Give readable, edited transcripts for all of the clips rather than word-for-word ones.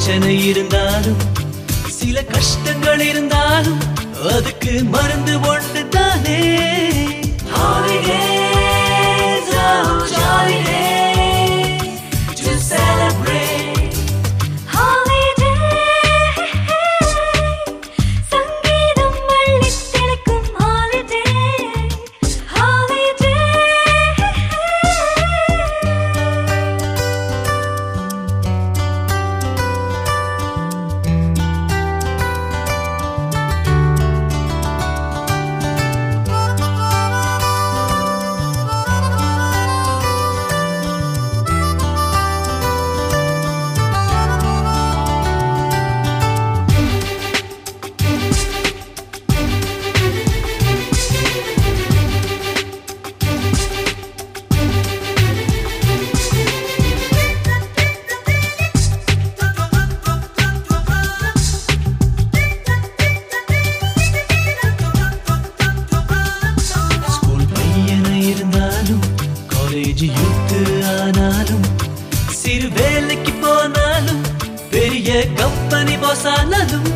பிரச்சனை இருந்தாலும் சில கஷ்டங்கள் இருந்தாலும் அதுக்கு மருந்து ஒன்று தானே. Holidays, oh jolly days to celebrate. Holiday, சங்கீதம் அள்ளித் தெளிக்கும் holiday, holiday. யூத்து ஆனாலும் சிறு வேலைக்கு போனாலும் பெரிய கம்பெனி பாஸ் ஆனாலும்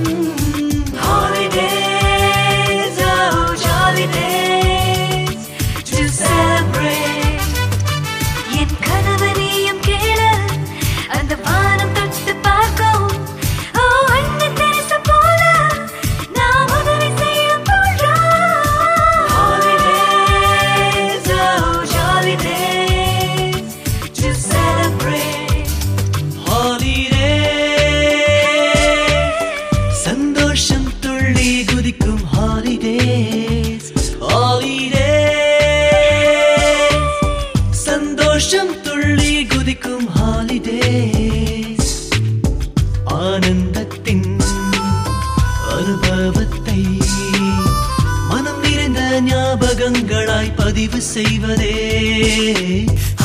Holidays, oh jolly days to celebrate. என் கனவு நீயும் கேளு, அந்த வானம் தொட்டு பார்க்கும். ஓ அன்னை தெரசா போல நாம் உதவி செய்ய போறோம். Holidays, oh jolly days to celebrate. Holiday, சந்தோஷம் துள்ளி குதிக்கும் holidays. Holidays, சந்தோஷம் துள்ளி குதிக்கும் holidays. ஆனந்தத்தின் அனுபவத்தை மனம் நிறைந்த ஞாபகங்களாய் பதிவு செய்வதே